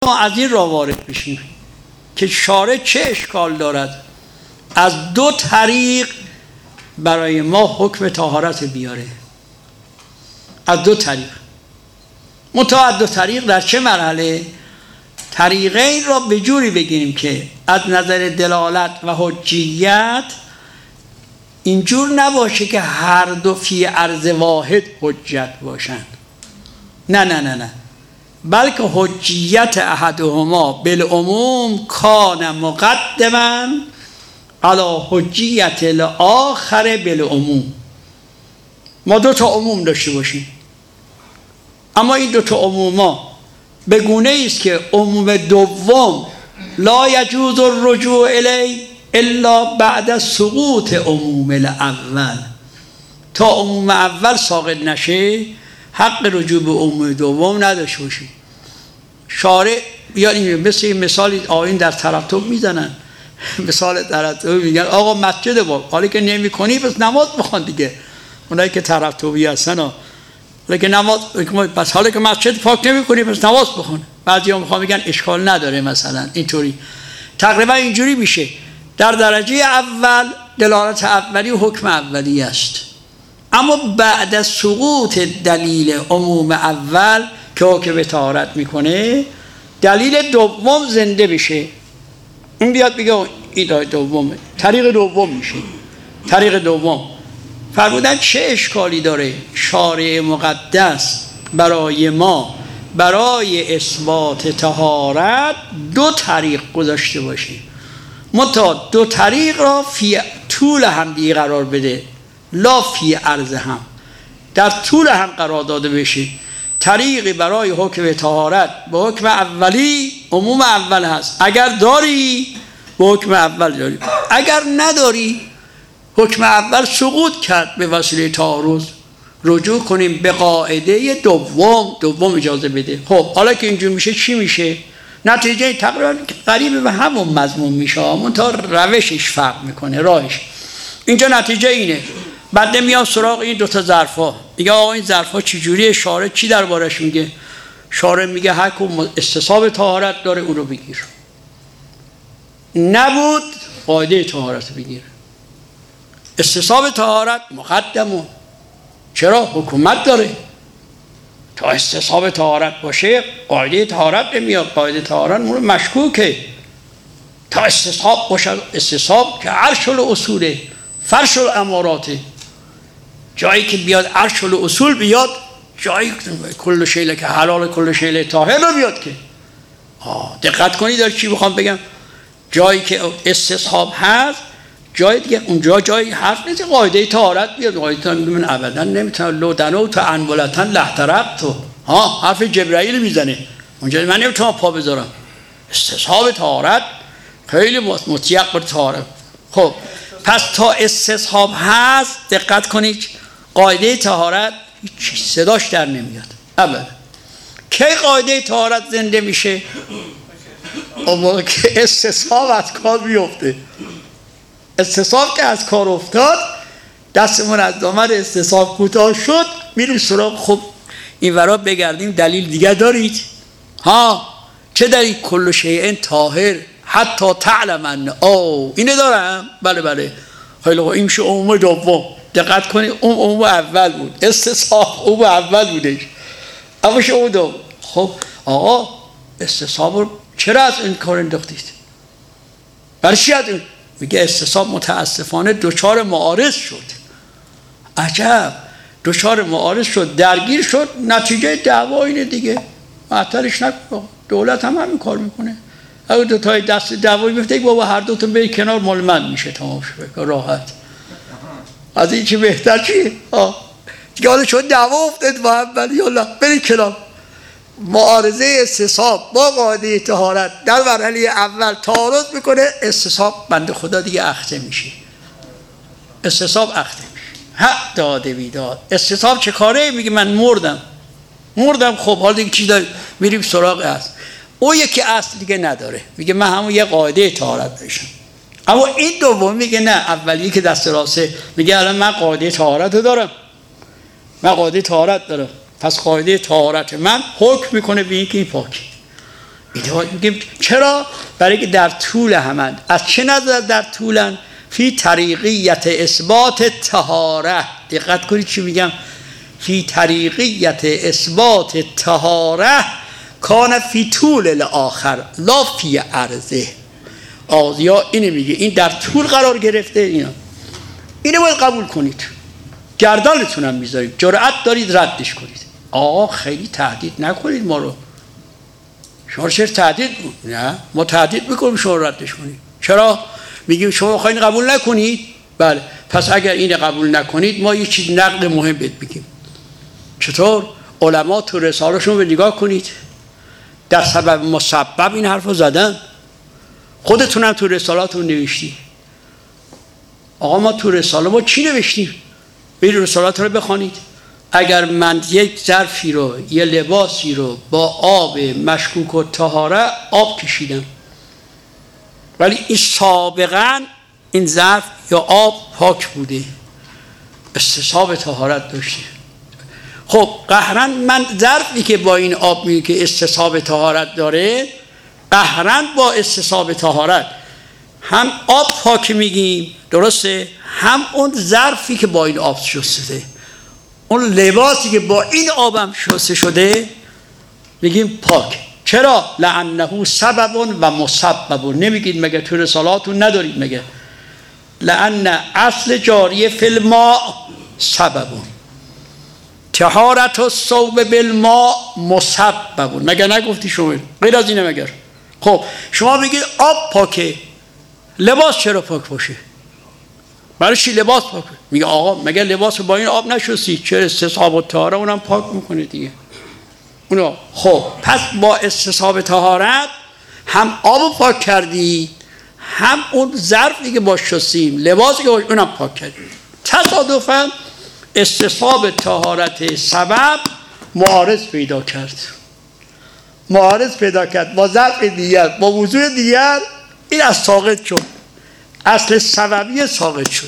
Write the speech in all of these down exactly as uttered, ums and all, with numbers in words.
ما از این را وارد بشیم که شارع چه اشکال دارد از دو طریق برای ما حکم طهارت بیاره. از دو طریق منتها از دو طریق در چه مرحله؟ طریقین را به جوری بگیریم که از نظر دلالت و حجیت اینجور نباشه که هر دو فی عرض واحد حجت باشند، نه نه نه نه، بلکه حجیت احدهما بالعموم کان مقدما علی حجیت الاخر بالعموم. ما دو تا عموم داشته باشیم، اما این دو تا عموما به گونه است که عموم دوم لا یجوز الرجوع الی الا بعد سقوط عموم الاول. تا عموم اول ساقط نشه حق رجوع به عموم دوم نداشته باشی. شارع یا مثل این مثالی آیین در ترتب میزنن، مثال ترتب میگن آقا مسجد با حالی که نمی کنی پس نماز بخوان دیگه. اونایی که ترتبی هستن ها لیکن نماز پس حالی که مسجد پاک نمی کنی پس نماز بخون. بعضی ها میخوان میگن اشکال نداره مثلا اینطوری. تقریبا اینجوری میشه. در درجه اول دلالت اولی و حکم اولی است، اما بعد از سقوط دلیل عموم اول که حکم به طهارت میکنه دلیل دوم زنده بشه. این بیاد بگه این دومه، طریق دوم میشه. طریق دوم فرمودن چه اشکالی داره شارع مقدس برای ما برای اثبات طهارت دو طریق گذاشته باشه، منتها دو طریق را فی طول هم دیگه قرار بده، لا فی عرض هم، در طول هم قرار داده بشه. طریقی برای حکم طهارت به حکم اولی عموم اول هست، اگر داری به حکم اول داری، اگر نداری حکم اول سقوط کرد به وسیله تعارض، رجوع کنیم به قاعده دوم. دوم اجازه بده. خب حالا که اینجور میشه چی میشه؟ نتیجه تقریبا قریب به همون مضمون میشه، اما تا روشش فرق میکنه، راهش. اینجا نتیجه اینه. بعد میاد سراغ این دوتا ظرفا، میگه آقا این ظرفا چی جوریه؟ شارع چی دربارش میگه؟ شارع میگه هر کدوم استصحاب طهارت داره اون رو بگیر، نبود قاعده طهارت بگیر. استصحاب طهارت مقدمون، چرا؟ حکومت داره. تا استصحاب طهارت باشه قاعده طهارت نمیاد، قاعده طهارت مورد مشکوکه. تا استصحاب باشه، استصحاب که عرش الاصوله، فرش الاماراته، جایی که بیاد عرش الاصول بیاد، جایی کل شیء که حلال کل شیء طاهر رو بیاد که. آه دقت کنید داره چی بخوام بگم. جایی که استصحاب هست جای دیگه، اونجا جای حرف نیست قاعده طهارت بیاد. قاعده طهارت من ابدا نمیتونم لو دنو تو انولتن لحترق تو ها حرف جبرائیل میزنه اونجا، من نمیتونم پا بذارم. استصحاب طهارت خیلی مطیق بر طهارت. خب پس تا استصحاب هست دقت کنید قاعده طهارت هیچ صداش در نمیاد ابدا. کی قاعده طهارت زنده میشه؟ اما که استصحاب از کار بیفته. استصحاب که از کار افتاد، دستمون از دامن استصحاب کوتاه شد، میریم سراغ. خب این ورا بگردیم دلیل دیگه دارید؟ ها چه دلیل؟ کل شیء طاهر حتی تعلمن. او اینه دارم؟ بله بله. خیلی این میشه عموم دوم. دقت کنید اون عموم اول بود، استصحاب عموم اول بودش، اما شو دوم. خب آقا استصحاب رو چرا از این کار انداختید؟ برای چی؟ میگه استصحاب متاسفانه دوچار معارض شد. عجب، دوچار معارض شد، درگیر شد، نتیجه دعوا اینه دیگه. معطلش نکن، دولت هم همین کار میکنه. اگه دو تای دست دعوایی بیفته بابا هر دو تا بری کنار مال من میشه، تمام شد، راحت. از این چی بهتر چیه؟ دیگه حالا شد دعوا افتاد با هم، ولی یالا بری کنار. معارضه استصحاب با قاعده طهارت در مرحله اول تعارض میکنه، استصحاب بنده خدا دیگه اخته میشه. استصحاب اخته میشه. حق داده بیداد. استصحاب چه کاره؟ میگه من مردم مردم خب حالا دیگه چی داری؟ میریم سراغ اصل. او یکی اصل دیگه نداره، میگه من همون یه قاعده طهارت بشم. اما این دوم میگه نه، اولی که دست راسته میگه الان من قاعده طهارت دارم، من قاعده طهارت دارم، پس قاعده طهارت من حکم میکنه به اینکه این پاکی. میگیم چرا؟ برای که در طول همند. از چه نظر در طولن؟ فی طریقیت اثبات طهاره. دقت کنید چی میگم؟ فی طریقیت اثبات طهاره کان فی طول الاخر لا فی عرضه. آزیا اینه میگه، این در طول قرار گرفته. اینا اینو باید قبول کنید، گردنتونم میذارید، جرأت دارید ردش کنید. آقا خیلی تهدید نکنید ما رو. شما چرا تهدید؟ نه ما تهدید میکنیم شما ردش کنید. چرا؟ میگیم شما خواهید قبول نکنید. بله پس اگر این قبول نکنید ما یه چیز نقد مهم بهت بگیم. چطور؟ علما تو رساله‌شون رو نگاه کنید، در سبب مسبب این حرفو زدن. خودتونم تو رسالاتون نوشتی. آقا ما تو رساله ما چی نوشتیم؟ برید رسالات رو بخونید. اگر من یک ظرفی رو، یه لباسی رو با آب مشکوک و طهاره آب کشیدم، ولی این سابقا این ظرف یا آب پاک بوده، استصحاب طهارت داشته. خب قهرن من ظرفی که با این آب میگه که استصحاب طهارت داره، قهرن با استصحاب طهارت هم آب پاک میگیم، درسته؟ هم اون ظرفی که با این آب شسته، اون لباسی که با این آبم شسته شده میگیم پاک. چرا؟ لعنه سبب و مسبب. نمیگید مگه تو رسالاتون ندارید مگه؟ لأن اصل جاریه فی الماء سبب، طهارت الثوب بالماء مسبب. مگه نگفتی شما؟ غیر از اینه مگر؟ خب شما بگید آب پاکه، لباس چرا پاک باشه؟ برای چی لباس پاک؟ میگه آقا مگه لباس با این آب نشستی؟ چرا استصحاب و طهارت اونم پاک میکنه دیگه اونو. خب پس با استصحاب طهارت هم آب پاک کردی، هم اون ظرفی که باش شستیم، لباسی که باش اونم پاک کردی. تصادفاً استصحاب طهارت سبب معارض پیدا کرد، معارض پیدا کرد با ظرف دیگر، با وضوع دیگر، این از ساقط شد. اصل سببی ساقط شد.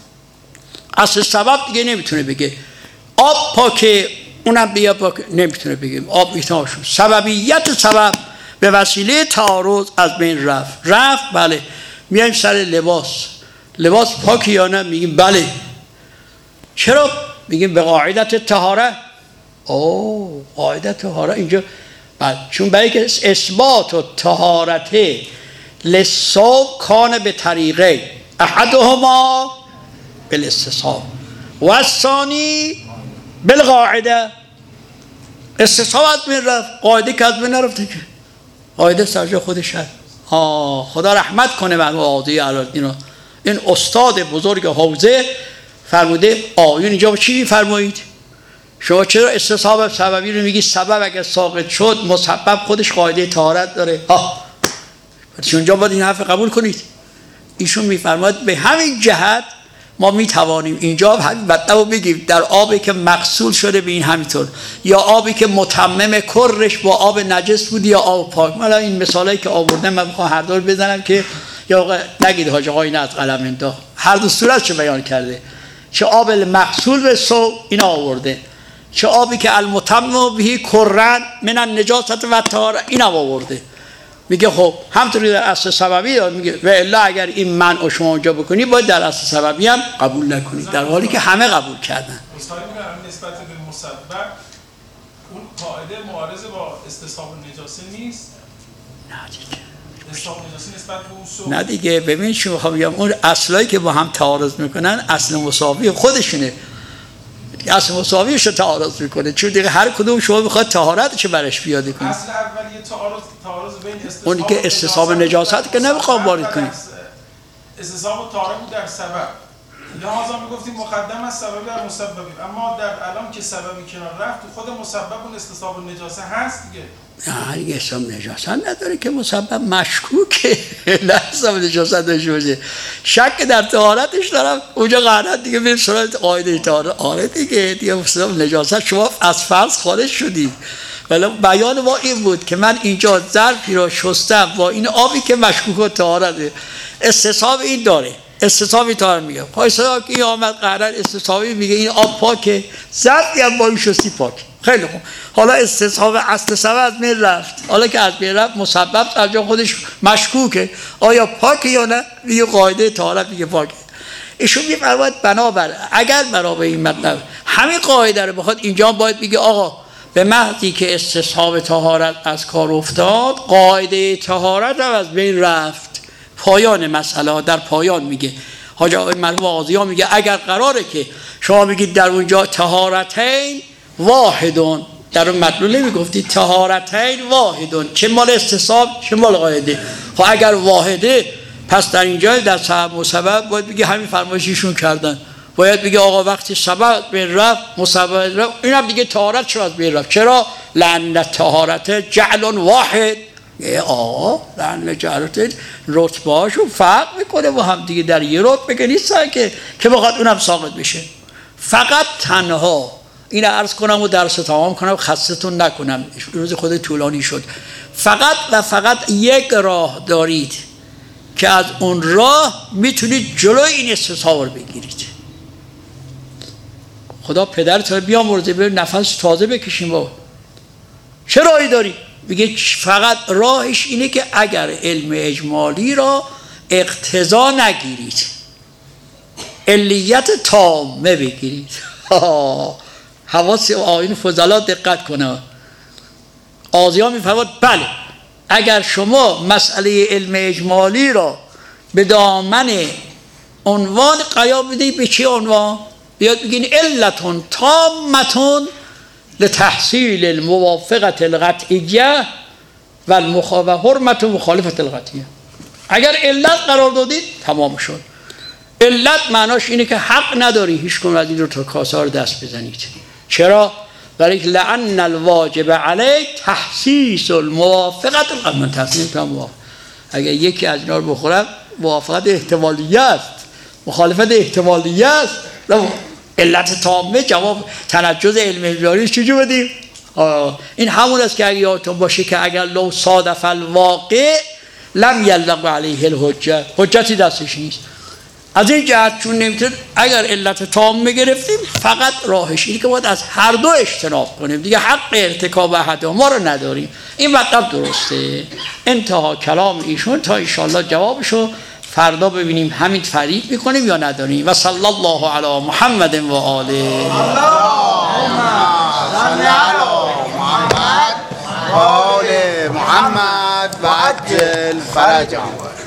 اصل سبب دیگه نمیتونه بگه آب پاکه اونم بیا پاک، نمیتونه بگه آب میتونه شد. سببیت سبب به وسیله تعارض از بین رفت. رفت بله. میایم سر لباس، لباس پاکه یا نه؟ میگیم بله. چرا؟ میگیم به قاعدت طهاره. اوه قاعدت طهاره اینجا بله، چون برای که اثبات و طهارت للثوب کان به طریقه احدهما بالاستصحاب و الثانی بالقاعده. استصحاب از بین رفت، قاعده که از بین نرفته که. قاعده سرجا خودش هست. آه خدا رحمت کنه به قاضی علالدین. این استاد بزرگ حوزه فرموده آیون اینجا چی میفرمایید؟ شما چرا استصحاب سببی رو میگی؟ سبب اگر ساقط شد مسبب خودش قاعده طهارت داره. ها اونجا باید این حرف قبول کنید. ایشون میفرماید به همین جهت ما میتوانیم اینجا بدنه رو بگیم در آبی که مغسول شده به این همینطور، یا آبی که متمم کرش با آب نجس بود یا آب پاک. من این مثالایی که آوردم من میخوام هر دور بزنم که یا نگید حاج آقا این از قلم انداخت. هر دو صورتشو بیان کرده، چه آب مغسول به سو این آورده، چه آبی که المتمم به کرن من النجاست و طهارت این آورده. میگه خب همطوری در اصل سببی داره، میگه و الا اگر این منع شما اونجا بکنی باید در اصل سببی هم قبول نکنید، در حالی که همه قبول کردن. مثلا نسبت به مسبب اون قاعده معارض با استصحاب النجاسه نیست؟ نه دیگه استصحاب النجاسه نسبت به اون سو نه دیگه. ببین چی میخوام بگم، اون اصلایی که با هم تعارض میکنن اصل مساوی خودشونه، اصل مساویش رو تعارض میکنه، چون دیگه هر کدوم شما میخواد طهارتش برش پیاده کنید. اصل اولیه تعارض تعارض بین استصحاب اونی که استصحاب نجاست که نمیخوام وارد کنید. استصحاب طهارت بود در سبب، لحاظا میگفتیم مقدم از سبب در مسببیم، اما در الان که سببی کنار رفت تو خود مسبب اون استصحاب النجاسه هست دیگه. نه دیگه استصحاب نجاست نداره که، مسبب مشکوکه. نه استصحاب نجاست داشته باشه، شک در طهارتش دارم اونجا قرارت دیگه بریم سراغ قاعده طهارت. آره دیگه دیگه استصحاب نجاست شما از فرض خارج شدید. ولی بیان ما این بود که من اینجا ظرفی را شستم با این آبی که مشکوک و طهارته، استصحاب این داره، استصحابی طهارت میگه. پایسا که این آمد قرار استصحابی میگه این آب پاکه، ظرفی هم با این شستی پاک. خیلی خوب. حالا استصحاب اصل سبب از بین رفت، حالا که از بین رفت مسبب در جا خودش مشکوکه آیا پاکه یا نه؟ یه قاعده طهارت میگه پاکه. ایشون میفرماید بنابر اگر بنابر این مطلب همین قاعده رو بخواد اینجا باید بگه آقا به محضی که استصحاب طهارت از کار افتاد قاعده طهارت هم از بین رفت. پایان مسئله در پایان میگه حاج آقای مرحوم آغازی میگه اگر قراره که شما بگید در اونجا طهارتین واحدون، در اون مطلوب نمیگفتید طهارتین واحدون چه مال استصحاب چه مال قاعده. خب اگر واحده پس در اینجا در سبب مسبب باید بگه همین فرمایشیشون کردن، باید بگه آقا وقتی سبب بین رفت مسبب رفت این هم دیگه طهارت شو از بین رفت. چرا؟ لأن طهارت جعل واحد. آقا لأن جعلت رتبه هاشون فرق میکنه و هم دیگه در یه رتبه که نیستن که که بخواد اونم ساقط بشه. فقط تنها این عرض کنم و درس تمام کنم خستتون نکنم، روز خود طولانی شد. فقط و فقط یک راه دارید که از اون راه میتونید جلوی این استصحاب رو بگیرید. خدا پدرت رو بیامرزه به نفس تازه بکشیم. با چه راهی داری؟ میگه فقط راهش اینه که اگر علم اجمالی را اقتضا نگیرید علیت تامه بگیرید. حواس آیین فضلا دقت کنه. آزیا میفرماد بله اگر شما مسئله علم اجمالی را به دامن عنوان قرار بدید، به چه عنوان؟ بیاد بگین علتون تامتون لتحصیل الموافقت القطعیه و حرمت مخالفت القطعیه. اگر علت قرار دادید تمام شد. علت معناش اینه که حق نداری هیچ کدوم از این دو تا کاسه رو دست بزنید. چرا؟ برای که لأن الواجب علیک تحسیس الموافقت القطعیه. من تصمیم کنم اگر یکی از اینا رو بخورم موافقت احتمالیه است، مخالفت احتمالیه است. علت تامه جواب تنجز علم اجمالی چجور بدیم؟ این همون است که اگر یادتون باشه که اگر لو صادف الواقع لم یلق علیه الحجه، حجتی دستش نیست. از این جهت چون نمیتونه اگر علت تامه گرفتیم فقط راهش اینه که باید از هر دو اجتناب کنیم دیگه، حق ارتکاب احدهما رو نداریم. این مطلب درسته. انتها کلام ایشون تا انشاءالله جوابشو فردا ببینیم همین فرید میکنیم یا نداریم. و صلی الله علی محمد و آله. اللهم صل علی محمد و آل محمد و عجل فرجهم.